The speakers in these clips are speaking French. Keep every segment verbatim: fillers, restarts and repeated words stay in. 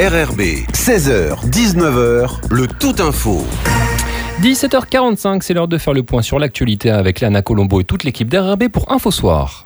R R B, seize heures, dix-neuf heures, le Tout Info. dix-sept heures quarante-cinq, c'est l'heure de faire le point sur l'actualité avec Léana Colombo et toute l'équipe d'R R B pour Info Soir.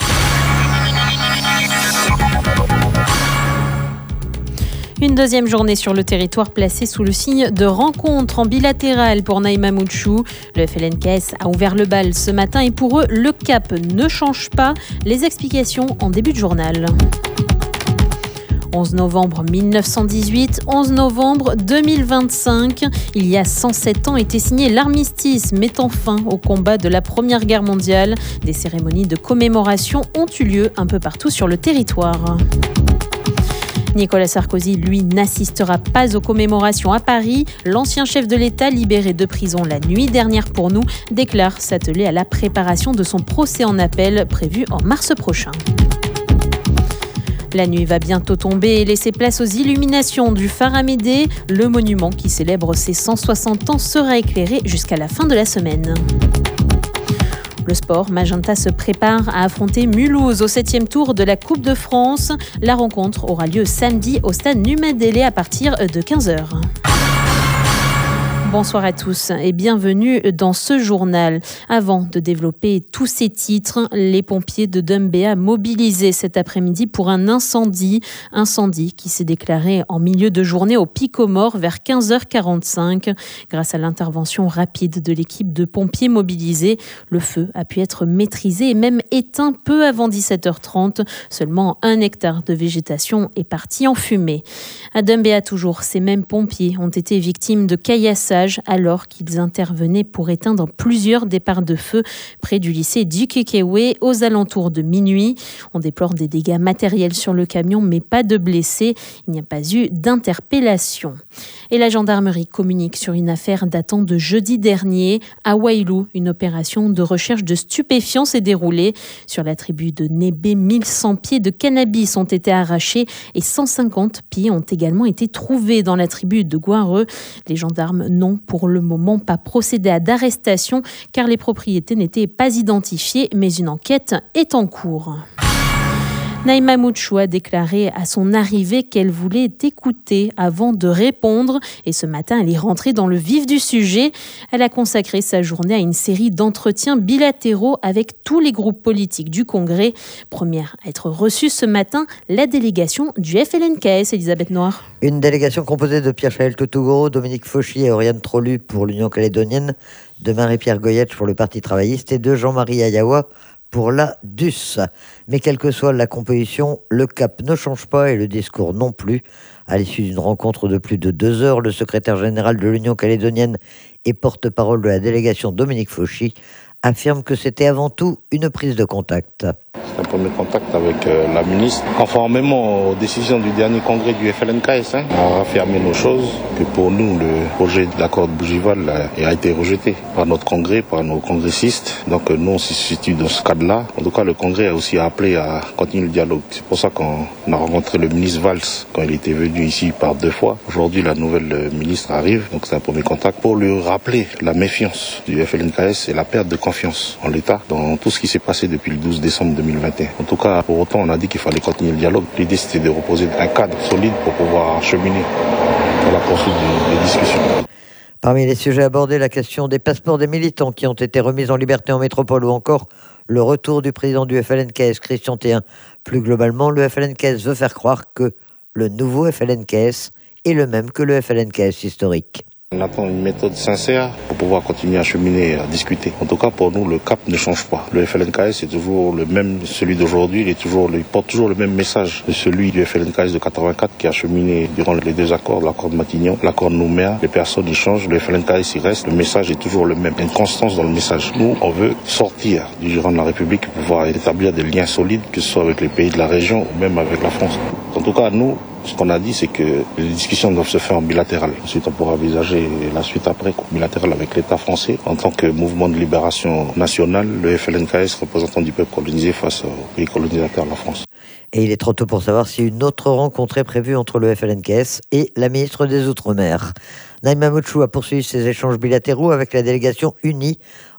Une deuxième journée sur le territoire placée sous le signe de rencontre en bilatéral pour Naïma Mouchou. Le F L N K S a ouvert le bal ce matin et pour eux, le cap ne change pas. Les explications en début de journal. onze novembre mille neuf cent dix-huit, onze novembre deux mille vingt-cinq. Il y a cent sept ans était signé l'armistice mettant fin au combat de la Première Guerre mondiale. Des cérémonies de commémoration ont eu lieu un peu partout sur le territoire. Nicolas Sarkozy, lui, n'assistera pas aux commémorations à Paris. L'ancien chef de l'État, libéré de prison la nuit dernière pour nous, déclare s'atteler à la préparation de son procès en appel prévu en mars prochain. La nuit va bientôt tomber et laisser place aux illuminations du phare Amédée. Le monument qui célèbre ses cent soixante ans sera éclairé jusqu'à la fin de la semaine. Le sport, Magenta se prépare à affronter Mulhouse au septième tour de la Coupe de France. La rencontre aura lieu samedi au stade Numadélé à partir de quinze heures. Bonsoir à tous et bienvenue dans ce journal. Avant de développer tous ces titres, les pompiers de Dumbéa mobilisés cet après-midi pour un incendie. Incendie qui s'est déclaré en milieu de journée au Picomore vers quinze heures quarante-cinq. Grâce à l'intervention rapide de l'équipe de pompiers mobilisés, le feu a pu être maîtrisé et même éteint peu avant dix-sept heures trente. Seulement un hectare de végétation est parti en fumée. À Dumbéa toujours, ces mêmes pompiers ont été victimes de caillassage alors qu'ils intervenaient pour éteindre plusieurs départs de feu près du lycée Dukekewe aux alentours de minuit. On déplore des dégâts matériels sur le camion mais pas de blessés. Il n'y a pas eu d'interpellation. Et la gendarmerie communique sur une affaire datant de jeudi dernier. À Wailou, une opération de recherche de stupéfiants s'est déroulée. Sur la tribu de Nébé, mille cent pieds de cannabis ont été arrachés et cent cinquante pieds ont également été trouvés dans la tribu de Guareux. Les gendarmes n'ont pour le moment pas procédé à d'arrestation car les propriétés n'étaient pas identifiées, mais une enquête est en cours. Naïma Mouchou a déclaré à son arrivée qu'elle voulait écouter avant de répondre et ce matin elle est rentrée dans le vif du sujet. Elle a consacré sa journée à une série d'entretiens bilatéraux avec tous les groupes politiques du Congrès. Première à être reçue ce matin, la délégation du F L N K S, Elisabeth Noir. Une délégation composée de Pierre-Chaël Toutougo, Dominique Fauchy et Oriane Trolu pour l'Union calédonienne, de Marie-Pierre Goyetch pour le Parti travailliste et de Jean-Marie Ayawa pour la D U S. Mais quelle que soit la composition, le cap ne change pas et le discours non plus. À l'issue d'une rencontre de plus de deux heures, le secrétaire général de l'Union calédonienne et porte-parole de la délégation Dominique Fauchy affirme que c'était avant tout une prise de contact. C'est un premier contact avec euh, la ministre. Conformément aux décisions du dernier congrès du F L N K S, hein, on a affirmé nos choses, que pour nous, le projet d'accord de Bougival euh, a été rejeté par notre congrès, par nos congressistes. Donc euh, nous, on se situe dans ce cadre-là. En tout cas, le congrès a aussi appelé à continuer le dialogue. C'est pour ça qu'on a rencontré le ministre Valls quand il était venu ici par deux fois. Aujourd'hui, la nouvelle euh, ministre arrive, donc c'est un premier contact pour lui rappeler la méfiance du F L N K S et la perte de confiance en l'État dans tout ce qui s'est passé depuis le douze décembre deux mille vingt et un. En tout cas, pour autant, on a dit qu'il fallait continuer le dialogue. L'idée, c'était de reposer un cadre solide pour pouvoir cheminer dans la poursuite des, des discussions. Parmi les sujets abordés, la question des passeports des militants qui ont été remis en liberté en métropole ou encore le retour du président du F L N K S, Christian Théin. Plus globalement, le F L N K S veut faire croire que le nouveau F L N K S est le même que le F L N K S historique. On attend une méthode sincère pour pouvoir continuer à cheminer, à discuter. En tout cas, pour nous, le cap ne change pas. Le F L N K S est toujours le même, celui d'aujourd'hui. Il est toujours, il porte toujours le même message de celui du F L N K S de quatre-vingt-quatre qui a cheminé durant les deux accords, l'accord de Matignon, l'accord de Nouméa. Les personnes y changent, le F L N K S y reste. Le message est toujours le même. Il y a une constance dans le message. Nous, on veut sortir du giron de la République pour pouvoir établir des liens solides, que ce soit avec les pays de la région ou même avec la France. En tout cas, nous, ce qu'on a dit, c'est que les discussions doivent se faire en bilatéral. Ensuite, on pourra envisager la suite après, bilatéral avec l'État français. En tant que mouvement de libération nationale, le F L N K S, représentant du peuple colonisé face au pays colonisateur, la France. Et il est trop tôt pour savoir si une autre rencontre est prévue entre le F L N K S et la ministre des Outre-mer. Naïma Mouchou a poursuivi ses échanges bilatéraux avec la délégation unie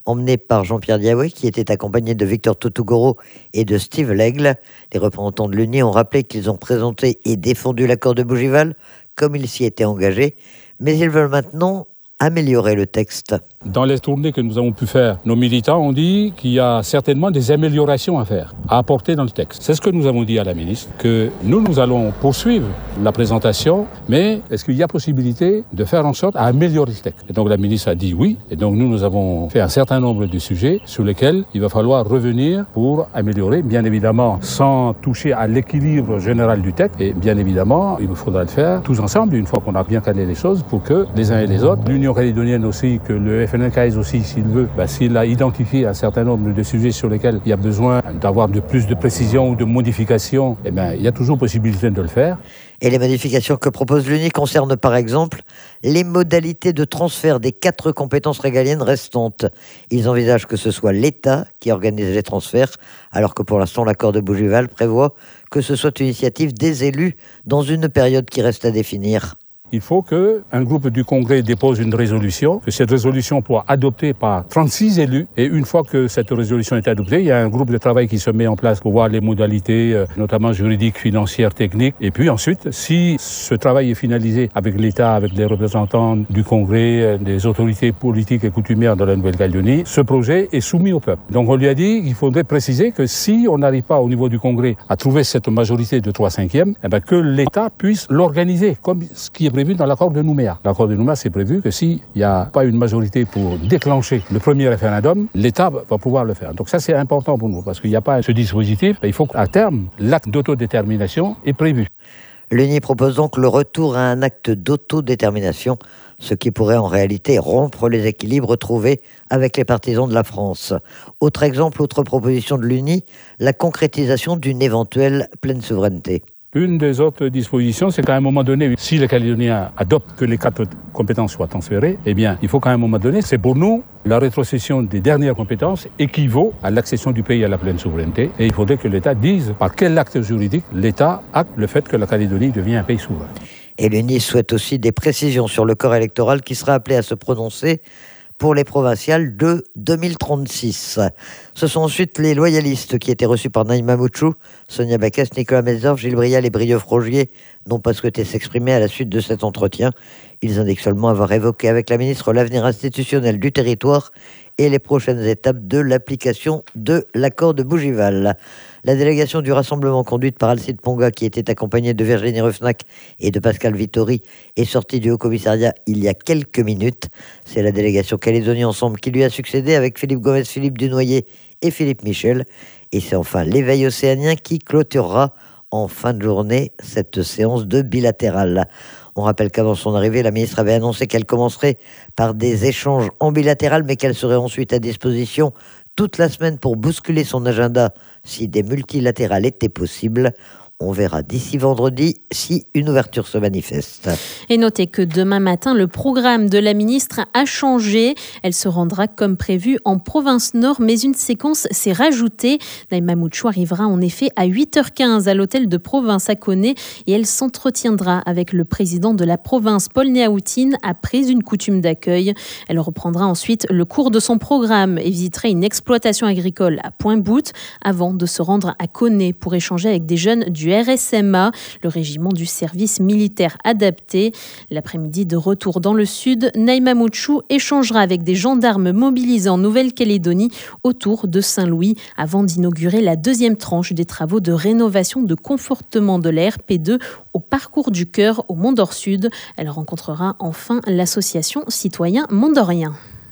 emmené par Jean-Pierre Diaoué, qui était accompagné de Victor Toutogoro et de Steve L'Aigle. Les représentants de l'U N I ont rappelé qu'ils ont présenté et défendu l'accord de Bougival, comme ils s'y étaient engagés, mais ils veulent maintenant améliorer le texte. Dans les tournées que nous avons pu faire, nos militants ont dit qu'il y a certainement des améliorations à faire, à apporter dans le texte. C'est ce que nous avons dit à la ministre, que nous, nous allons poursuivre la présentation, mais est-ce qu'il y a possibilité de faire en sorte à améliorer le texte? Et donc la ministre a dit oui, et donc nous, nous avons fait un certain nombre de sujets sur lesquels il va falloir revenir pour améliorer, bien évidemment, sans toucher à l'équilibre général du texte. Et bien évidemment, il faudra le faire tous ensemble, une fois qu'on a bien calé les choses, pour que les uns et les autres, l'Union calédonienne aussi, que le F L N K S aussi, s'il veut, bah, s'il a identifié un certain nombre de sujets sur lesquels il y a besoin d'avoir de plus de précision ou de modification, eh ben, il y a toujours possibilité de le faire. Et les modifications que propose l'U N I concernent par exemple les modalités de transfert des quatre compétences régaliennes restantes. Ils envisagent que ce soit l'État qui organise les transferts, alors que pour l'instant l'accord de Bougival prévoit que ce soit une initiative des élus dans une période qui reste à définir. Il faut qu'un groupe du Congrès dépose une résolution, que cette résolution soit adoptée par trente-six élus. Et une fois que cette résolution est adoptée, il y a un groupe de travail qui se met en place pour voir les modalités, notamment juridiques, financières, techniques. Et puis ensuite, si ce travail est finalisé avec l'État, avec les représentants du Congrès, des autorités politiques et coutumières de la Nouvelle-Calédonie, ce projet est soumis au peuple. Donc on lui a dit qu'il faudrait préciser que si on n'arrive pas au niveau du Congrès à trouver cette majorité de trois cinquièmes, eh ben que l'État puisse l'organiser, comme ce qui est prévu dans l'accord de Nouméa. L'accord de Nouméa, c'est prévu que s'il n'y a pas une majorité pour déclencher le premier référendum, l'État va pouvoir le faire. Donc ça, c'est important pour nous, parce qu'il n'y a pas ce dispositif. Il faut qu'à terme, l'acte d'autodétermination est prévu. L'U N I propose donc le retour à un acte d'autodétermination, ce qui pourrait en réalité rompre les équilibres trouvés avec les partisans de la France. Autre exemple, autre proposition de l'U N I, la concrétisation d'une éventuelle pleine souveraineté. Une des autres dispositions, c'est qu'à un moment donné, si les Calédoniens adoptent que les quatre compétences soient transférées, eh bien, il faut qu'à un moment donné, c'est pour nous, la rétrocession des dernières compétences équivaut à l'accession du pays à la pleine souveraineté. Et il faudrait que l'État dise par quel acte juridique l'État acte le fait que la Calédonie devient un pays souverain. Et l'U N I souhaite aussi des précisions sur le corps électoral qui sera appelé à se prononcer pour les provinciales de deux mille trente-six. Ce sont ensuite les loyalistes qui étaient reçus par Naïma Mouchou, Sonia Backès, Nicolas Metzorf, Gilles Brial et Brieuve Rogier n'ont pas souhaité s'exprimer à la suite de cet entretien. Ils indiquent seulement avoir évoqué avec la ministre l'avenir institutionnel du territoire et les prochaines étapes de l'application de l'accord de Bougival. La délégation du rassemblement conduite par Alcide Ponga, qui était accompagnée de Virginie Ruffnac et de Pascal Vittori, est sortie du Haut-Commissariat il y a quelques minutes. C'est la délégation Calédonie Ensemble qui lui a succédé avec Philippe Gomez, Philippe Dunoyer et Philippe Michel. Et c'est enfin l'éveil océanien qui clôturera en fin de journée cette séance de bilatéral. On rappelle qu'avant son arrivée, la ministre avait annoncé qu'elle commencerait par des échanges en bilatéral, mais qu'elle serait ensuite à disposition toute la semaine pour bousculer son agenda si des multilatérales étaient possibles. On verra d'ici vendredi si une ouverture se manifeste. Et notez que demain matin, le programme de la ministre a changé. Elle se rendra comme prévu en province nord, mais une séquence s'est rajoutée. Naïma Mouchou arrivera en effet à huit heures quinze à l'hôtel de province à Koné et elle s'entretiendra avec le président de la province, Paul Néaoutine, après une coutume d'accueil. Elle reprendra ensuite le cours de son programme et visitera une exploitation agricole à Pointe-Boute avant de se rendre à Koné pour échanger avec des jeunes du R S M A, le régiment du service militaire adapté. L'après-midi de retour dans le sud, Naïma Mouchou échangera avec des gendarmes mobilisés en Nouvelle-Calédonie autour de Saint-Louis avant d'inaugurer la deuxième tranche des travaux de rénovation de confortement de la R P deux au parcours du cœur au Mont-d'Or-Sud. Elle rencontrera enfin l'association Citoyens Mondorien.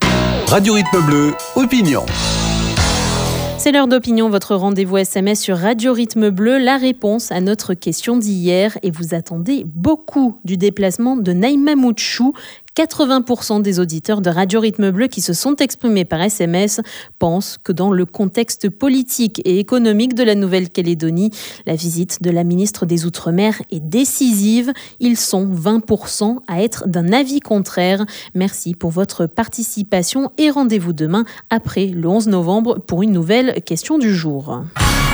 Radio Rythme Bleu, opinion. C'est l'heure d'opinion, votre rendez-vous S M S sur Radio Rythme Bleu, la réponse à notre question d'hier. Et vous attendez beaucoup du déplacement de Naïma Mouchou. quatre-vingts pour cent des auditeurs de Radio Rythme Bleu qui se sont exprimés par S M S pensent que dans le contexte politique et économique de la Nouvelle-Calédonie, la visite de la ministre des Outre-mer est décisive. Ils sont vingt pour cent à être d'un avis contraire. Merci pour votre participation et rendez-vous demain après le onze novembre pour une nouvelle question du jour.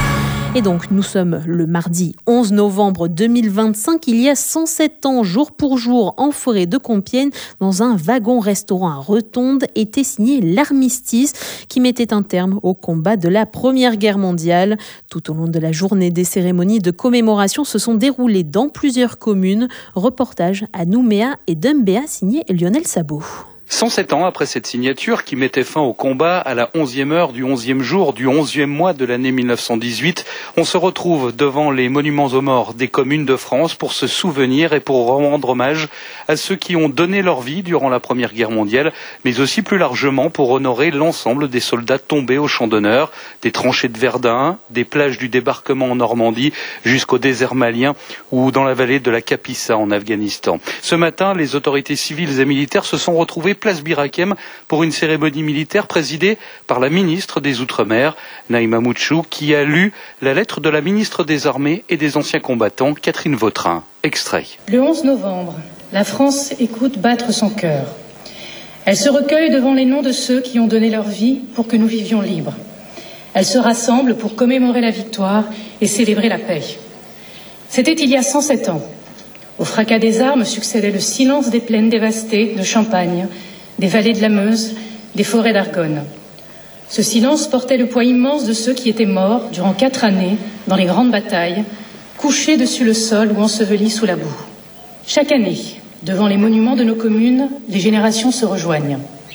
Et donc, nous sommes le mardi onze novembre deux mille vingt-cinq. Il y a cent sept ans, jour pour jour, en forêt de Compiègne, dans un wagon-restaurant à Retonde, était signé l'armistice qui mettait un terme au combat de la Première Guerre mondiale. Tout au long de la journée, des cérémonies de commémoration se sont déroulées dans plusieurs communes. Reportage à Nouméa et Dumbéa, signé Lionel Sabot. cent sept ans après cette signature qui mettait fin au combat à la onzième heure du onzième jour du onzième mois de l'année mille neuf cent dix-huit, on se retrouve devant les monuments aux morts des communes de France pour se souvenir et pour rendre hommage à ceux qui ont donné leur vie durant la Première Guerre mondiale, mais aussi plus largement pour honorer l'ensemble des soldats tombés au champ d'honneur, des tranchées de Verdun, des plages du débarquement en Normandie jusqu'au désert malien ou dans la vallée de la Kapisa en Afghanistan. Ce matin, les autorités civiles et militaires se sont retrouvées place Birakem pour une cérémonie militaire présidée par la ministre des Outre-mer, Naïma Mouchou, qui a lu la lettre de la ministre des Armées et des Anciens Combattants, Catherine Vautrin. Extrait. Le onze novembre, la France écoute battre son cœur. Elle se recueille devant les noms de ceux qui ont donné leur vie pour que nous vivions libres. Elle se rassemble pour commémorer la victoire et célébrer la paix. C'était il y a cent sept ans. Au fracas des armes succédait le silence des plaines dévastées de Champagne, des vallées de la Meuse, des forêts d'Argonne. Ce silence portait le poids immense de ceux qui étaient morts durant quatre années dans les grandes batailles, couchés dessus le sol ou ensevelis sous la boue. Chaque année, devant les monuments de nos communes, les générations se rejoignent.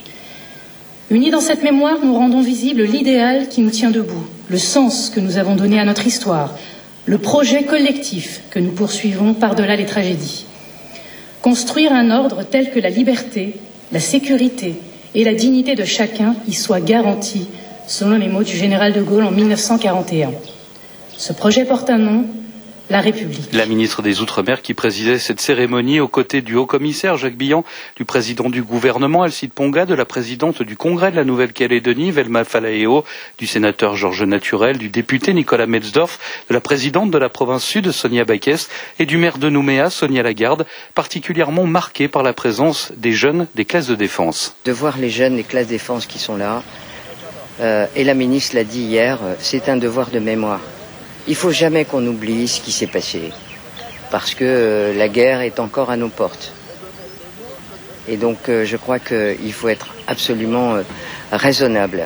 Unis dans cette mémoire, nous rendons visible l'idéal qui nous tient debout, le sens que nous avons donné à notre histoire, le projet collectif que nous poursuivons par-delà les tragédies. Construire un ordre tel que la liberté, la sécurité et la dignité de chacun y soient garanties, selon les mots du général de Gaulle en mille neuf cent quarante et un. Ce projet porte un nom, la République. La ministre des Outre-mer qui présidait cette cérémonie aux côtés du haut-commissaire Jacques Billan, du président du gouvernement Alcide Ponga, de la présidente du Congrès de la Nouvelle-Calédonie Velma Falaeo, du sénateur Georges Naturel, du député Nicolas Metzdorf, de la présidente de la province sud Sonia Baquès et du maire de Nouméa Sonia Lagarde, particulièrement marqué par la présence des jeunes des classes de défense. De voir les jeunes des classes de défense qui sont là, euh, et la ministre l'a dit hier, c'est un devoir de mémoire. Il ne faut jamais qu'on oublie ce qui s'est passé, parce que euh, la guerre est encore à nos portes. Et donc euh, je crois qu'il faut être absolument euh, raisonnable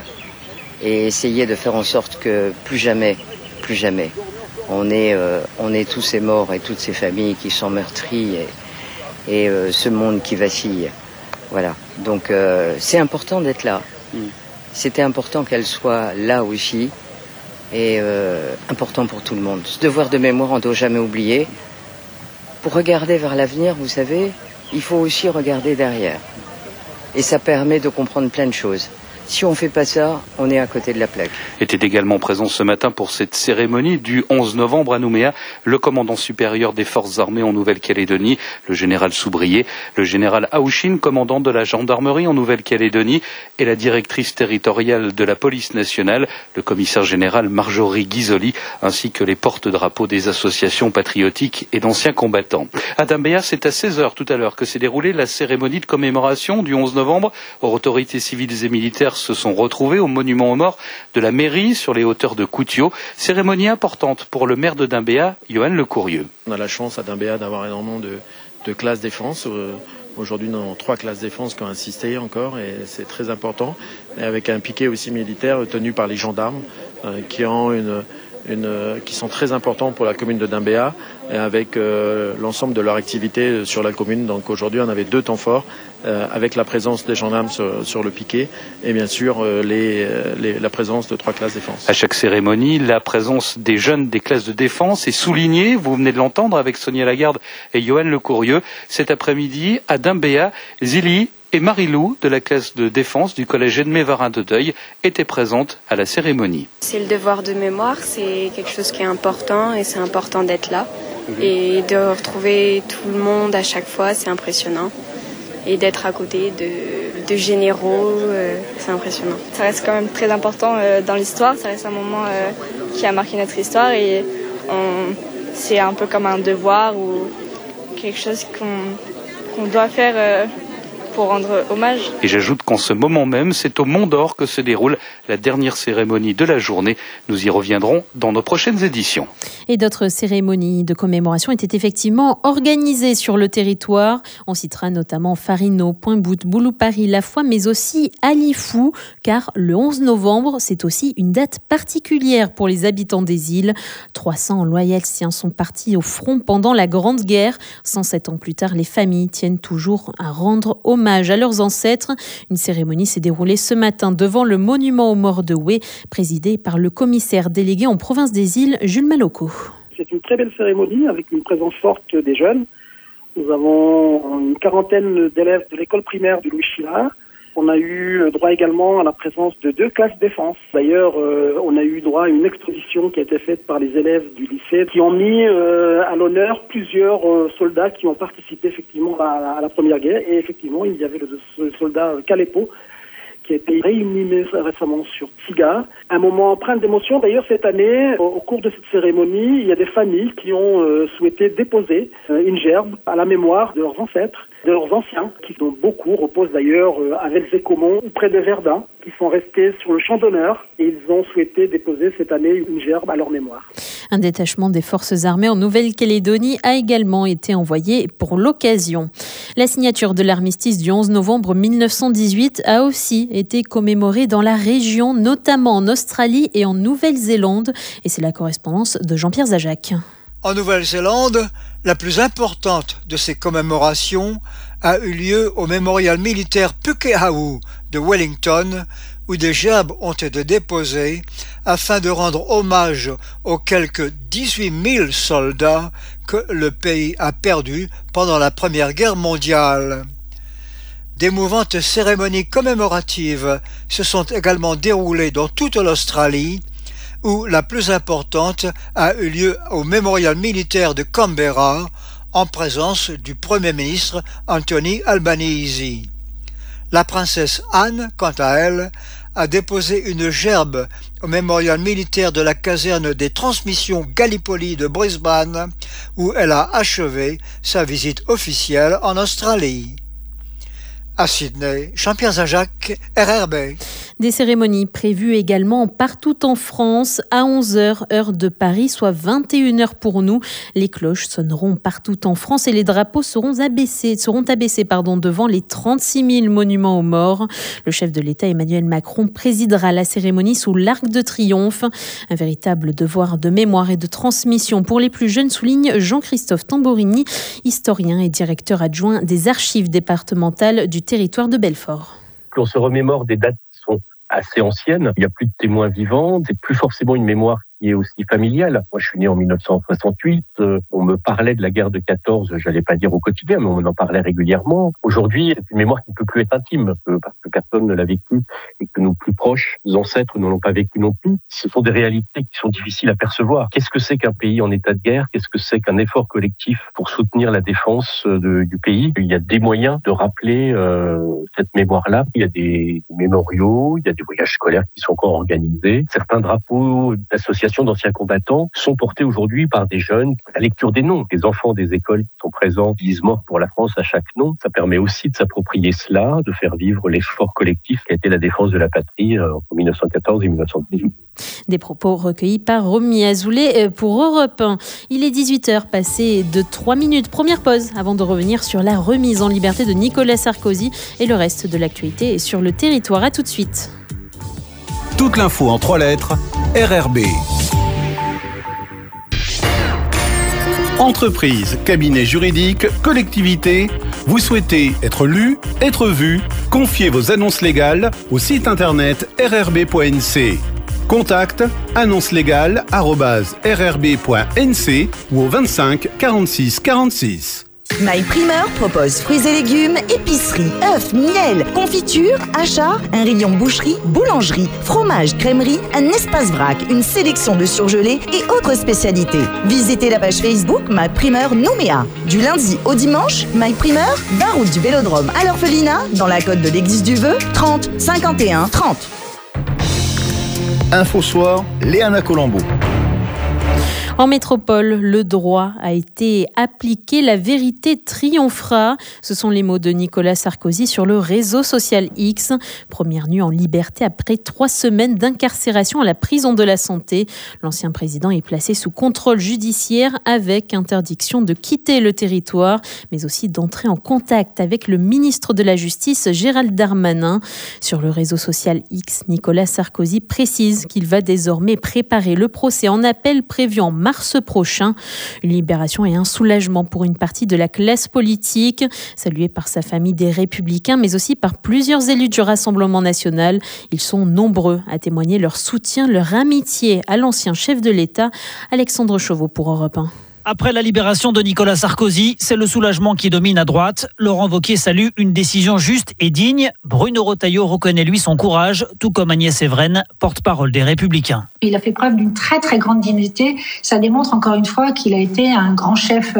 et essayer de faire en sorte que plus jamais, plus jamais, on ait, euh, on ait tous ces morts et toutes ces familles qui sont meurtries et, et euh, ce monde qui vacille. Voilà. Donc euh, c'est important d'être là. C'était important qu'elle soit là aussi. Et euh, important pour tout le monde. Ce devoir de mémoire, on ne doit jamais oublier. Pour regarder vers l'avenir, vous savez, il faut aussi regarder derrière. Et ça permet de comprendre plein de choses. Si on ne fait pas ça, on est à côté de la plaque. Était également présent ce matin pour cette cérémonie du onze novembre à Nouméa, le commandant supérieur des forces armées en Nouvelle-Calédonie, le général Soubrier, le général Aouchine, commandant de la gendarmerie en Nouvelle-Calédonie, et la directrice territoriale de la police nationale, le commissaire général Marjorie Guizoli, ainsi que les porte-drapeaux des associations patriotiques et d'anciens combattants. À Dumbéa, c'est à seize heures tout à l'heure que s'est déroulée la cérémonie de commémoration du onze novembre. Autorités civiles et militaires se sont retrouvés au monument aux morts de la mairie sur les hauteurs de Coutiot. Cérémonie importante pour le maire de Dumbéa, Yoann Lecourrieux. On a la chance à Dumbéa d'avoir énormément de, de classes défense. Euh, aujourd'hui, nous avons trois classes défense qui ont insisté encore et c'est très important. Et avec un piquet aussi militaire tenu par les gendarmes euh, qui ont une, une, qui sont très importants pour la commune de Dumbéa et avec euh, l'ensemble de leur activité sur la commune. Donc aujourd'hui, on avait deux temps forts. Euh, avec la présence des gendarmes sur, sur le piquet et bien sûr euh, les, les, la présence de trois classes défense. À chaque cérémonie, la présence des jeunes des classes de défense est soulignée. Vous venez de l'entendre avec Sonia Lagarde et Yoann Lecourrieux. Cet après-midi, à Dumbéa, Zili et Marie-Lou de la classe de défense du collège Edmé Varin de Deuil étaient présentes à la cérémonie. C'est le devoir de mémoire, c'est quelque chose qui est important et c'est important d'être là. Mmh. Et de retrouver tout le monde à chaque fois, c'est impressionnant. Et d'être à côté de, de généraux, euh, c'est impressionnant. Ça reste quand même très important euh, dans l'histoire, ça reste un moment euh, qui a marqué notre histoire et on, c'est un peu comme un devoir ou quelque chose qu'on, qu'on doit faire euh, pour rendre hommage. Et j'ajoute qu'en ce moment même, c'est au Mont d'Or que se déroule la dernière cérémonie de la journée. Nous y reviendrons dans nos prochaines éditions. Et d'autres cérémonies de commémoration étaient effectivement organisées sur le territoire. On citera notamment Farino, Pointe-Boute, Boulou-Paris, La Foix, mais aussi Alifou, car le onze novembre, c'est aussi une date particulière pour les habitants des îles. trois cents loyalsiens sont partis au front pendant la Grande Guerre. cent sept ans plus tard, les familles tiennent toujours à rendre hommage à leurs ancêtres. Une cérémonie s'est déroulée ce matin devant le monument aux morts de Houé, présidé par le commissaire délégué en province des îles, Jules Malocco. C'est une très belle cérémonie avec une présence forte des jeunes. Nous avons une quarantaine d'élèves de l'école primaire du Louis Chillard. On a eu droit également à la présence de deux classes défense. D'ailleurs, euh, on a eu droit à une exposition qui a été faite par les élèves du lycée qui ont mis euh, à l'honneur plusieurs euh, soldats qui ont participé effectivement à, à la Première Guerre. Et effectivement, il y avait le, le soldat Calépo qui a été réinhumé récemment sur Tiga. Un moment empreint d'émotion. D'ailleurs, cette année, au, au cours de cette cérémonie, il y a des familles qui ont euh, souhaité déposer euh, une gerbe à la mémoire de leurs ancêtres, de leurs anciens, qui dont beaucoup reposent d'ailleurs euh, à Velzé-Caumont ou près de Verdun, qui sont restés sur le champ d'honneur et ils ont souhaité déposer cette année une gerbe à leur mémoire. Un détachement des forces armées en Nouvelle-Calédonie a également été envoyé pour l'occasion. La signature de l'armistice du onze novembre mille neuf cent dix-huit a aussi été commémorée dans la région, notamment en Australie et en Nouvelle-Zélande. Et c'est la correspondance de Jean-Pierre Zajac. En Nouvelle-Zélande, la plus importante de ces commémorations a eu lieu au mémorial militaire Pukehaou de Wellington, où des gerbes ont été déposées afin de rendre hommage aux quelques dix-huit mille soldats que le pays a perdus pendant la Première Guerre mondiale. D'émouvantes cérémonies commémoratives se sont également déroulées dans toute l'Australie, où la plus importante a eu lieu au mémorial militaire de Canberra, en présence du Premier ministre Anthony Albanese. La princesse Anne, quant à elle, a déposé une gerbe au mémorial militaire de la caserne des transmissions Gallipoli de Brisbane, où elle a achevé sa visite officielle en Australie. À Sydney, Jean-Pierre Zajac, R R B. Des cérémonies prévues également partout en France à onze heures, heure de Paris, soit vingt et une heures pour nous. Les cloches sonneront partout en France et les drapeaux seront abaissés, seront abaissés pardon, devant les trente-six mille monuments aux morts. Le chef de l'État Emmanuel Macron présidera la cérémonie sous l'Arc de Triomphe. Un véritable devoir de mémoire et de transmission pour les plus jeunes, souligne Jean-Christophe Tamborini, historien et directeur adjoint des archives départementales du territoire de Belfort. On se remémore des dates qui sont assez anciennes. Il n'y a plus de témoins vivants. C'est plus forcément une mémoire qui est aussi familiale. Moi, je suis né en mille neuf cent soixante-huit. Euh, on me parlait de la guerre de quatorze, j'allais pas dire au quotidien, mais on en parlait régulièrement. Aujourd'hui, c'est une mémoire qui ne peut plus être intime, euh, parce que personne ne l'a vécu et que nos plus proches, nos ancêtres ne l'ont pas vécu non plus. Ce sont des réalités qui sont difficiles à percevoir. Qu'est-ce que c'est qu'un pays en état de guerre? Qu'est-ce que c'est qu'un effort collectif pour soutenir la défense de, du pays? Il y a des moyens de rappeler euh, cette mémoire-là. Il y a des mémoriaux, il y a des voyages scolaires qui sont encore organisés. Certains drapeaux d'associations d'anciens combattants sont portés aujourd'hui par des jeunes. La lecture des noms, des enfants des écoles qui sont présents, qui disent mort pour la France à chaque nom, ça permet aussi de s'approprier cela, de faire vivre l'effort collectif qui a été la défense de la patrie en mille neuf cent quatorze et mille neuf cent dix-huit. Des propos recueillis par Romy Azoulay pour Europe un. Il est dix-huit heures passées de trois minutes. Première pause avant de revenir sur la remise en liberté de Nicolas Sarkozy et le reste de l'actualité sur le territoire. À tout de suite. Toute l'info en trois lettres, R R B. Entreprise, cabinet juridique, collectivité, vous souhaitez être lu, être vu, confiez vos annonces légales au site internet r r b point n c. Contact annonce légale arobase r r b point n c ou au vingt-cinq quarante-six quarante-six. MyPrimeur propose fruits et légumes, épicerie, œufs, miel, confiture, achats, un rayon boucherie, boulangerie, fromage, crèmerie, un espace vrac, une sélection de surgelés et autres spécialités. Visitez la page Facebook MyPrimeur Nouméa. Du lundi au dimanche, MyPrimeur, vingt route du Vélodrome à l'Orphelinat, dans la côte de l'Église du Vœu, trente cinquante et un trente. Info Soir, Léana Colombo. En métropole, le droit a été appliqué, la vérité triomphera. Ce sont les mots de Nicolas Sarkozy sur le réseau social X. Première nuit en liberté après trois semaines d'incarcération à la prison de la Santé. L'ancien président est placé sous contrôle judiciaire avec interdiction de quitter le territoire, mais aussi d'entrer en contact avec le ministre de la Justice, Gérald Darmanin. Sur le réseau social X, Nicolas Sarkozy précise qu'il va désormais préparer le procès en appel prévu en mars prochain. Une libération et un soulagement pour une partie de la classe politique, saluée par sa famille des Républicains, mais aussi par plusieurs élus du Rassemblement national. Ils sont nombreux à témoigner leur soutien, leur amitié à l'ancien chef de l'État, Alexandre Chauveau pour Europe un. Après la libération de Nicolas Sarkozy, c'est le soulagement qui domine à droite. Laurent Wauquiez salue une décision juste et digne. Bruno Retailleau reconnaît lui son courage, tout comme Agnès Evren, porte-parole des Républicains. Il a fait preuve d'une très très grande dignité. Ça démontre encore une fois qu'il a été un grand chef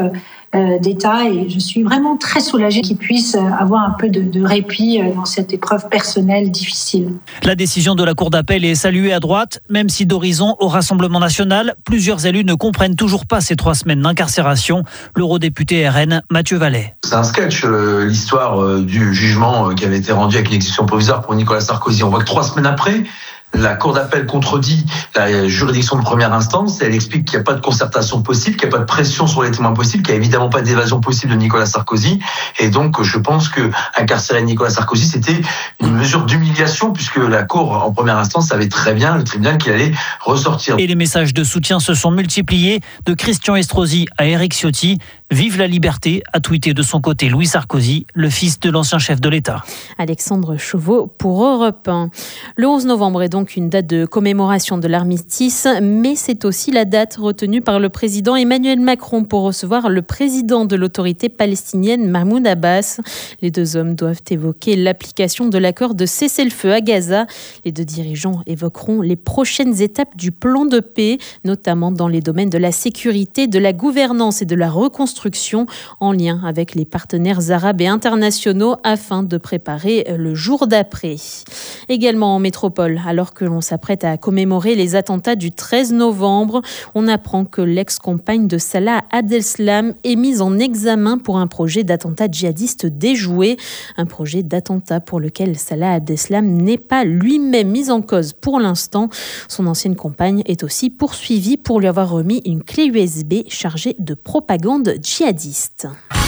d'État et je suis vraiment très soulagée qu'il puisse avoir un peu de, de répit dans cette épreuve personnelle difficile. La décision de la Cour d'appel est saluée à droite, même si d'horizon au Rassemblement national, plusieurs élus ne comprennent toujours pas ces trois semaines d'incarcération. L'eurodéputé R N, Mathieu Vallet. C'est un sketch, euh, l'histoire euh, du jugement euh, qui avait été rendu avec une exécution provisoire pour Nicolas Sarkozy. On voit que trois semaines après, la Cour d'appel contredit la juridiction de première instance. Elle explique qu'il n'y a pas de concertation possible, qu'il n'y a pas de pression sur les témoins possible, qu'il n'y a évidemment pas d'évasion possible de Nicolas Sarkozy. Et donc, je pense que incarcérer Nicolas Sarkozy, c'était une mesure d'humiliation puisque la Cour, en première instance, savait très bien, le tribunal, qu'il allait ressortir. Et les messages de soutien se sont multipliés, de Christian Estrosi à Éric Ciotti. Vive la liberté, a tweeté de son côté Louis Sarkozy, le fils de l'ancien chef de l'État. Alexandre Chauveau pour Europe un. Le onze novembre est donc une date de commémoration de l'armistice, mais c'est aussi la date retenue par le président Emmanuel Macron pour recevoir le président de l'autorité palestinienne Mahmoud Abbas. Les deux hommes doivent évoquer l'application de l'accord de cessez-le-feu à Gaza. Les deux dirigeants évoqueront les prochaines étapes du plan de paix, notamment dans les domaines de la sécurité, de la gouvernance et de la reconstruction en lien avec les partenaires arabes et internationaux afin de préparer le jour d'après. Également en métropole, alors que l'on s'apprête à commémorer les attentats du treize novembre, on apprend que l'ex-compagne de Salah Abdeslam est mise en examen pour un projet d'attentat djihadiste déjoué. Un projet d'attentat pour lequel Salah Abdeslam n'est pas lui-même mis en cause pour l'instant. Son ancienne compagne est aussi poursuivie pour lui avoir remis une clé U S B chargée de propagande djihadiste.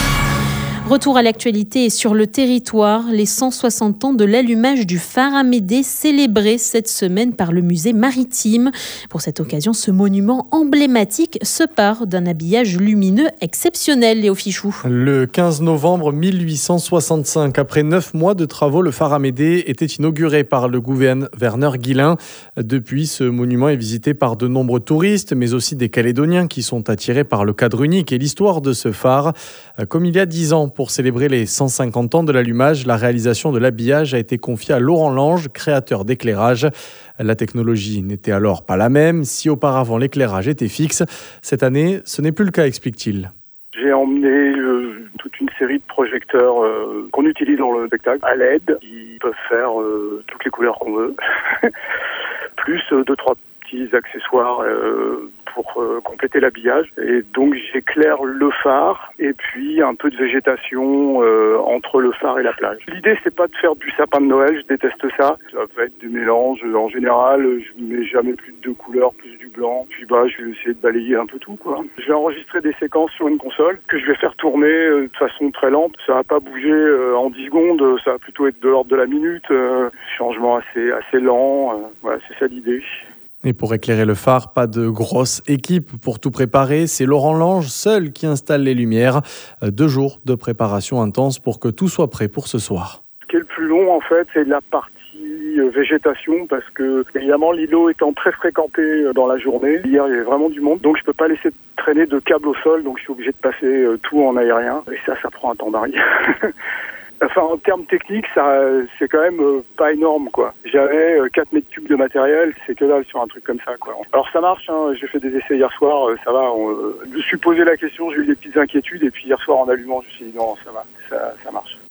Retour à l'actualité et sur le territoire, les cent soixante ans de l'allumage du phare Amédée célébrés cette semaine par le musée maritime. Pour cette occasion, ce monument emblématique se part d'un habillage lumineux exceptionnel, Léo Fichou. Le quinze novembre mille huit cent soixante-cinq, après neuf mois de travaux, le phare Amédée était inauguré par le gouverneur Guillain. Depuis, ce monument est visité par de nombreux touristes, mais aussi des Calédoniens qui sont attirés par le cadre unique et l'histoire de ce phare. Comme il y a dix ans, pour célébrer les cent cinquante ans de l'allumage, la réalisation de l'habillage a été confiée à Laurent Lange, créateur d'éclairage. La technologie n'était alors pas la même. Si auparavant l'éclairage était fixe, cette année, ce n'est plus le cas, explique-t-il. J'ai emmené euh, toute une série de projecteurs euh, qu'on utilise dans le spectacle à L E D. Ils peuvent faire euh, toutes les couleurs qu'on veut, plus euh, deux, trois petits accessoires euh, pour euh, compléter l'habillage. Et donc j'éclaire le phare et puis un peu de végétation euh, entre le phare et la plage. L'idée c'est pas de faire du sapin de Noël, je déteste ça. Ça va être des mélanges. En général, je mets jamais plus de deux couleurs, plus du blanc. Puis bah je vais essayer de balayer un peu tout quoi. Je vais enregistrer des séquences sur une console que je vais faire tourner euh, de façon très lente. Ça va pas bouger euh, en dix secondes, ça va plutôt être de l'ordre de la minute. Euh, changement assez assez lent. Euh, voilà, c'est ça l'idée. Et pour éclairer le phare, pas de grosse équipe pour tout préparer. C'est Laurent Lange seul qui installe les lumières. Deux jours de préparation intense pour que tout soit prêt pour ce soir. Ce qui est le plus long, en fait, c'est la partie végétation parce que, évidemment, l'îlot étant très fréquenté dans la journée, hier, il y avait vraiment du monde. Donc, je peux pas laisser traîner de câbles au sol. Donc, je suis obligé de passer tout en aérien. Et ça, ça prend un temps d'arrêt. Enfin, en termes techniques, ça, c'est quand même euh, pas énorme, quoi. J'avais euh, quatre mètres cubes de matériel, c'est que dalle sur un truc comme ça, quoi. Alors ça marche, hein, j'ai fait des essais hier soir, euh, ça va. On, euh, je me suis posé la question, j'ai eu des petites inquiétudes, et puis hier soir en allumant, je me suis dit non, ça va, ça, ça marche.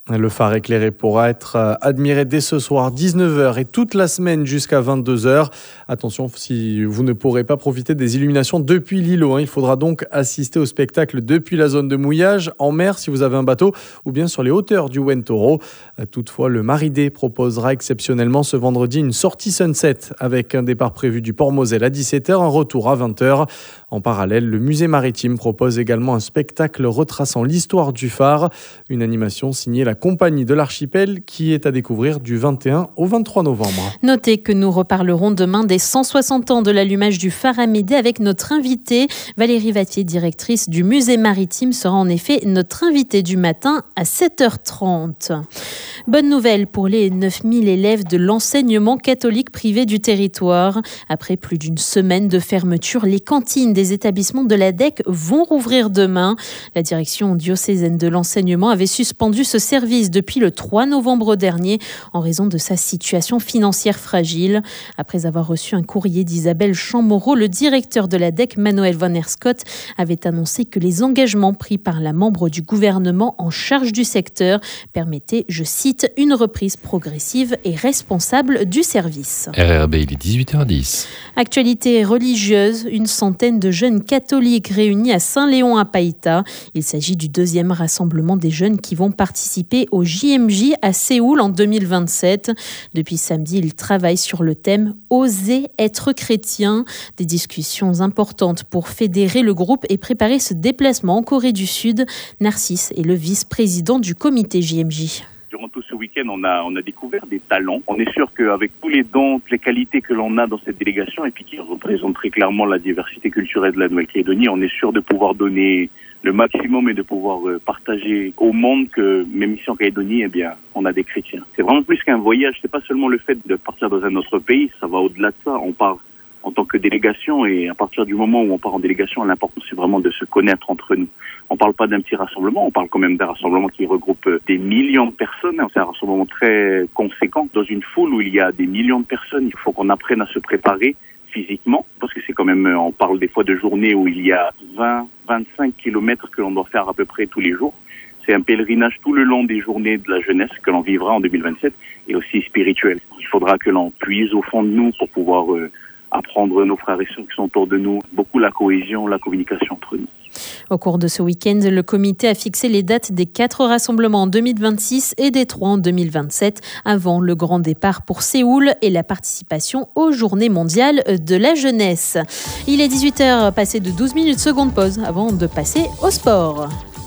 Le phare éclairé pourra être admiré dès ce soir dix-neuf heures et toute la semaine jusqu'à vingt-deux heures. Attention, si vous ne pourrez pas profiter des illuminations depuis l'îlot, hein, il faudra donc assister au spectacle depuis la zone de mouillage, en mer si vous avez un bateau, ou bien sur les hauteurs du Wentoro. Toutefois, le Maridé proposera exceptionnellement ce vendredi une sortie sunset avec un départ prévu du port Moselle à dix-sept heures, un retour à vingt heures. En parallèle, le musée maritime propose également un spectacle retraçant l'histoire du phare, une animation signée la Compagnie de l'Archipel qui est à découvrir du vingt et un au vingt-trois novembre. Notez que nous reparlerons demain des cent soixante ans de l'allumage du phare Amédée avec notre invitée. Valérie Vattier, directrice du musée maritime, sera en effet notre invitée du matin à sept heures trente. Bonne nouvelle pour les neuf mille élèves de l'enseignement catholique privé du territoire. Après plus d'une semaine de fermeture, les cantines des établissements de l'A D E C vont rouvrir demain. La direction diocésaine de l'enseignement avait suspendu ce service depuis le trois novembre dernier en raison de sa situation financière fragile. Après avoir reçu un courrier d'Isabelle Chamorro, le directeur de l'A D E C, Manuel Van Herscott, avait annoncé que les engagements pris par la membre du gouvernement en charge du secteur permettaient, je cite, une reprise progressive et responsable du service. R R B, il est dix-huit heures dix. Actualité religieuse, une centaine de jeunes catholiques réunis à Saint-Léon-à-Païta. Il s'agit du deuxième rassemblement des jeunes qui vont participer au J M J à Séoul en deux mille vingt-sept. Depuis samedi, ils travaillent sur le thème « Oser être chrétien ». Des discussions importantes pour fédérer le groupe et préparer ce déplacement en Corée du Sud. Narcisse est le vice-président du comité J M J. Durant tout ce week-end, on a, on a découvert des talents. On est sûr qu'avec tous les dons, toutes les qualités que l'on a dans cette délégation et puis qui représentent très clairement la diversité culturelle de la Nouvelle-Calédonie, on est sûr de pouvoir donner le maximum et de pouvoir partager au monde que même ici en Calédonie, eh bien, on a des chrétiens. C'est vraiment plus qu'un voyage. C'est pas seulement le fait de partir dans un autre pays. Ça va au-delà de ça. On part en tant que délégation et à partir du moment où on part en délégation, l'important c'est vraiment de se connaître entre nous. On parle pas d'un petit rassemblement, on parle quand même d'un rassemblement qui regroupe des millions de personnes. C'est un rassemblement très conséquent. Dans une foule où il y a des millions de personnes, il faut qu'on apprenne à se préparer physiquement, parce que c'est quand même, on parle des fois de journées où il y a vingt, vingt-cinq kilomètres que l'on doit faire à peu près tous les jours. C'est un pèlerinage tout le long des journées de la jeunesse que l'on vivra en deux mille vingt-sept et aussi spirituel. Il faudra que l'on puise au fond de nous pour pouvoir euh, apprendre nos frères et sœurs qui sont autour de nous, beaucoup la cohésion, la communication entre nous. Au cours de ce week-end, le comité a fixé les dates des quatre rassemblements en deux mille vingt-six et des trois en deux mille vingt-sept, avant le grand départ pour Séoul et la participation aux Journées mondiales de la jeunesse. Il est dix-huit heures, passé de douze minutes, seconde pause, avant de passer au sport.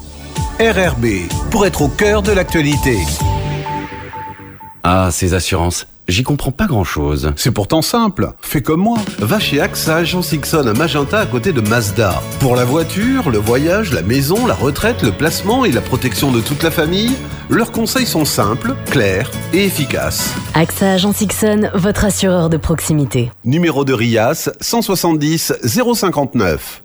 R R B, pour être au cœur de l'actualité. Ah, ces assurances, j'y comprends pas grand-chose. C'est pourtant simple. Fais comme moi. Va chez A X A Agence Ixon à Magenta à côté de Mazda. Pour la voiture, le voyage, la maison, la retraite, le placement et la protection de toute la famille, leurs conseils sont simples, clairs et efficaces. A X A Agence Ixon, votre assureur de proximité. Numéro de RIAS cent soixante-dix zéro cinquante-neuf.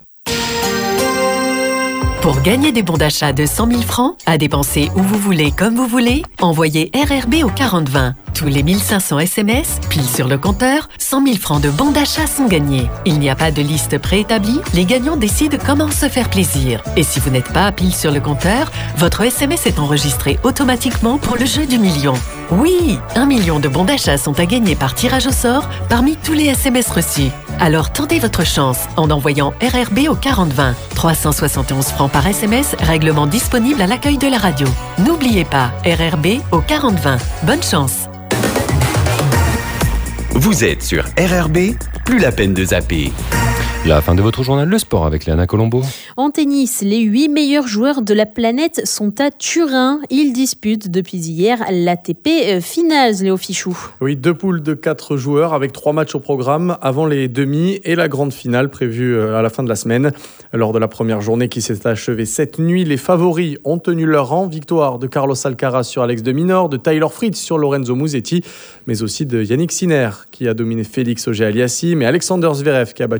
Pour gagner des bons d'achat de cent mille francs, à dépenser où vous voulez, comme vous voulez, envoyez R R B au quarante vingt. Tous les mille cinq cents S M S, pile sur le compteur, cent mille francs de bons d'achat sont gagnés. Il n'y a pas de liste préétablie, les gagnants décident comment se faire plaisir. Et si vous n'êtes pas pile sur le compteur, votre S M S est enregistré automatiquement pour le jeu du million. Oui, un million de bons d'achat sont à gagner par tirage au sort parmi tous les S M S reçus. Alors tentez votre chance en envoyant R R B au quarante vingt. trois cent soixante et onze francs par S M S, règlement disponible à l'accueil de la radio. N'oubliez pas, R R B au quarante vingt. Bonne chance. Vous êtes sur R R B, plus la peine de zapper. La fin de votre journal Le Sport avec Léana Colombo. En tennis, les huit meilleurs joueurs de la planète sont à Turin. Ils disputent depuis hier l'A T P Finals, Léo Fichou. Oui, deux poules de quatre joueurs avec trois matchs au programme avant les demi et la grande finale prévue à la fin de la semaine. Lors de la première journée qui s'est achevée cette nuit, les favoris ont tenu leur rang. Victoire de Carlos Alcaraz sur Alex de Minaur, de Tyler Fritz sur Lorenzo Musetti, mais aussi de Yannick Sinner qui a dominé Félix Auger-Aliassime et Alexander Zverev qui a battu Ben Shelton.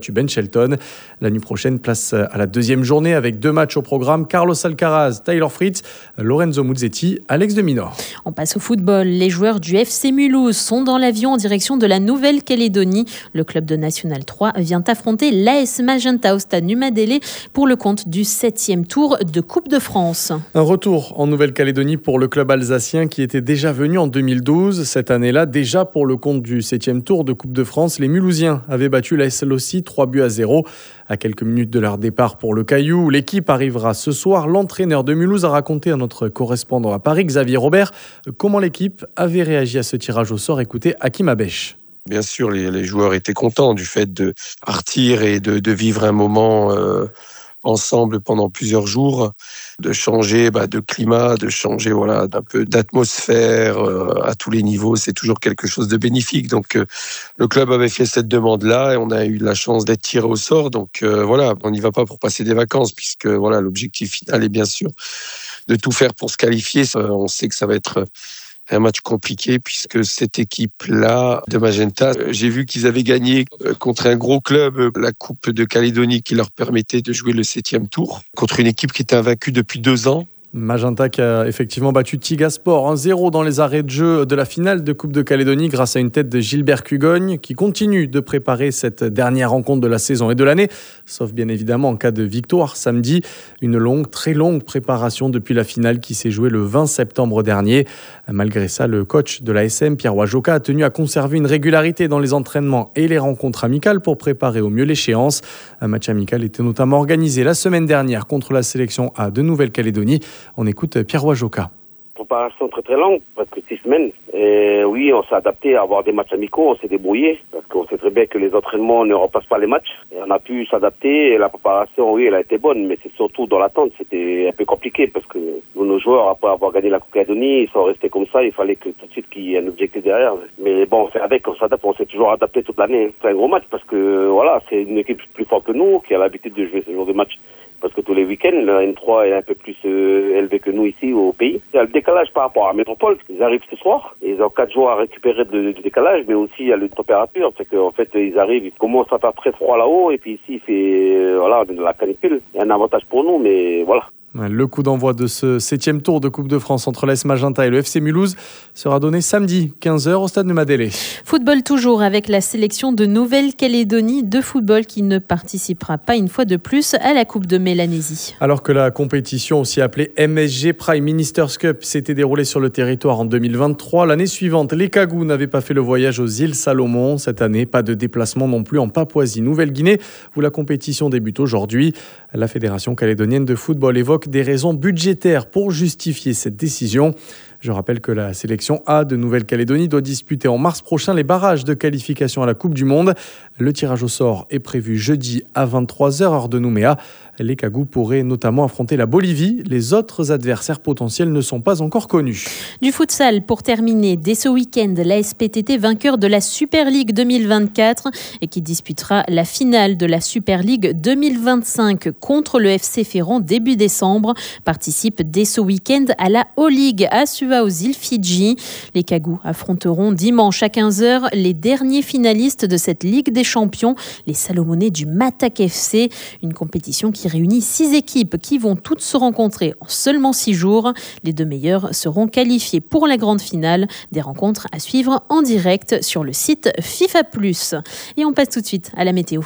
Shelton. La nuit prochaine, place à la deuxième journée avec deux matchs au programme. Carlos Alcaraz, Taylor Fritz, Lorenzo Musetti, Alex de Minaur. On passe au football. Les joueurs du F C Mulhouse sont dans l'avion en direction de la Nouvelle-Calédonie. Le club de National trois vient affronter l'A S Magenta au stade Numadélé pour le compte du septième tour de Coupe de France. Un retour en Nouvelle-Calédonie pour le club alsacien qui était déjà venu en deux mille douze. Cette année-là, déjà pour le compte du septième tour de Coupe de France, les Mulhousiens avaient battu l'A S Lossy trois buts à zéro. À quelques minutes de leur départ pour le Caillou, l'équipe arrivera ce soir. L'entraîneur de Mulhouse a raconté à notre correspondant à Paris, Xavier Robert, comment l'équipe avait réagi à ce tirage au sort. Écoutez Hakim Abèche. Bien sûr, les, les joueurs étaient contents du fait de partir et de, de vivre un moment euh, ensemble pendant plusieurs jours, de changer bah, de climat, de changer voilà d'un peu d'atmosphère euh, à tous les niveaux. C'est toujours quelque chose de bénéfique. Donc euh, le club avait fait cette demande-là et on a eu la chance d'être tiré au sort. Donc euh, voilà, on n'y va pas pour passer des vacances puisque voilà l'objectif final est bien sûr de tout faire pour se qualifier. Euh, on sait que ça va être un match compliqué puisque cette équipe-là de Magenta, j'ai vu qu'ils avaient gagné contre un gros club la Coupe de Calédonie qui leur permettait de jouer le septième tour contre une équipe qui était invaincue depuis deux ans. Magenta qui a effectivement battu Tigasport un zéro dans les arrêts de jeu de la finale de Coupe de Calédonie grâce à une tête de Gilbert Cugogne qui continue de préparer cette dernière rencontre de la saison et de l'année, sauf bien évidemment en cas de victoire samedi. Une longue, très longue préparation depuis la finale qui s'est jouée le vingt septembre dernier. Malgré ça, le coach de l'A S M, Pierre Wajoka, a tenu à conserver une régularité dans les entraînements et les rencontres amicales pour préparer au mieux l'échéance. Un match amical était notamment organisé la semaine dernière contre la sélection A de Nouvelle-Calédonie. On écoute Pierre Wajoka. Préparation très très longue, presque six semaines. Et oui, on s'est adapté à avoir des matchs amicaux, on s'est débrouillé, parce qu'on sait très bien que les entraînements ne remplacent pas les matchs. Et on a pu s'adapter, et la préparation, oui, elle a été bonne, mais c'est surtout dans l'attente, c'était un peu compliqué, parce que nos joueurs, après avoir gagné la Coupe Calédonie, ils sont restés comme ça, il fallait que tout de suite qu'il y ait un objectif derrière. Mais bon, c'est avec, on s'adapte, on s'est toujours adapté toute l'année. C'est un gros match, parce que voilà, c'est une équipe plus forte que nous, qui a l'habitude de jouer ce genre de match. Parce que tous les week-ends, la N trois est un peu plus euh, élevé que nous ici au pays. Il y a le décalage par rapport à Métropole. Ils arrivent ce soir. Ils ont quatre jours à récupérer du décalage, mais aussi il y a la température. C'est qu'en fait, ils arrivent, ils commencent à faire très froid là-haut, et puis ici, c'est euh, voilà, de la canicule. Il y a un avantage pour nous, mais voilà. Le coup d'envoi de ce septième tour de Coupe de France entre l'A S Magenta et le F C Mulhouse sera donné samedi quinze heures au stade Numadélé. Football toujours avec la sélection de Nouvelle-Calédonie de football qui ne participera pas une fois de plus à la Coupe de Mélanésie. Alors que la compétition aussi appelée M S G Prime Ministers Cup s'était déroulée sur le territoire en deux mille vingt-trois, l'année suivante, les Cagous n'avaient pas fait le voyage aux îles Salomon. Cette année, pas de déplacement non plus en Papouasie-Nouvelle-Guinée où la compétition débute aujourd'hui. La Fédération calédonienne de football évoque des raisons budgétaires pour justifier cette décision. Je rappelle que la sélection A de Nouvelle-Calédonie doit disputer en mars prochain les barrages de qualification à la Coupe du Monde. Le tirage au sort est prévu jeudi à vingt-trois heures heure de Nouméa. Les Cagous pourraient notamment affronter la Bolivie. Les autres adversaires potentiels ne sont pas encore connus. Du futsal pour terminer. Dès ce week-end, l'A S P T T vainqueur de la Super League deux mille vingt-quatre et qui disputera la finale de la Super League deux mille vingt-cinq contre le F C Ferrand début décembre participe dès ce week-end à la O-League à Suva aux îles Fidji. Les Cagous affronteront dimanche à quinze heures les derniers finalistes de cette Ligue des Champions, les Salomonais du Matak F C, une compétition qui réunit six équipes qui vont toutes se rencontrer en seulement six jours. Les deux meilleures seront qualifiées pour la grande finale. Des rencontres à suivre en direct sur le site FIFA plus. Et on passe tout de suite à la météo.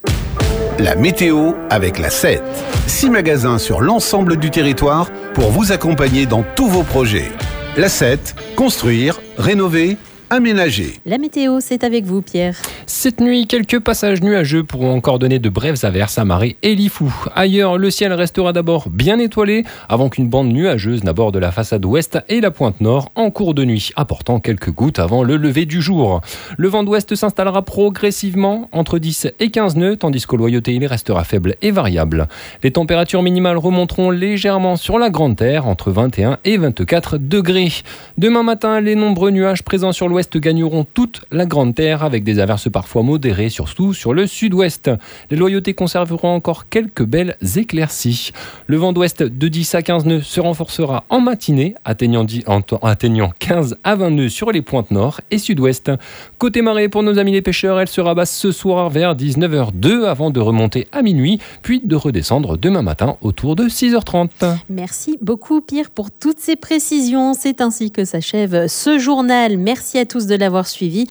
La météo avec la sept. Six magasins sur l'ensemble du territoire pour vous accompagner dans tous vos projets. La sept, construire, rénover, aménager. La météo, c'est avec vous, Pierre. Cette nuit, quelques passages nuageux pourront encore donner de brèves averses à Marais et Lifou. Ailleurs, le ciel restera d'abord bien étoilé avant qu'une bande nuageuse n'aborde la façade ouest et la pointe nord en cours de nuit, apportant quelques gouttes avant le lever du jour. Le vent d'ouest s'installera progressivement entre dix et quinze nœuds, tandis qu'au Loyauté, il restera faible et variable. Les températures minimales remonteront légèrement sur la Grande Terre, entre vingt et un et vingt-quatre degrés. Demain matin, les nombreux nuages présents sur l'ouest gagneront toute la Grande Terre avec des averses par parfois modéré, surtout sur le sud-ouest. Les loyautés conserveront encore quelques belles éclaircies. Le vent d'ouest de dix à quinze nœuds se renforcera en matinée, atteignant, dix, atteignant quinze à vingt nœuds sur les pointes nord et sud-ouest. Côté marée, pour nos amis les pêcheurs, elle sera basse ce soir vers dix-neuf heures deux avant de remonter à minuit, puis de redescendre demain matin autour de six heures trente. Merci beaucoup Pierre pour toutes ces précisions. C'est ainsi que s'achève ce journal. Merci à tous de l'avoir suivi.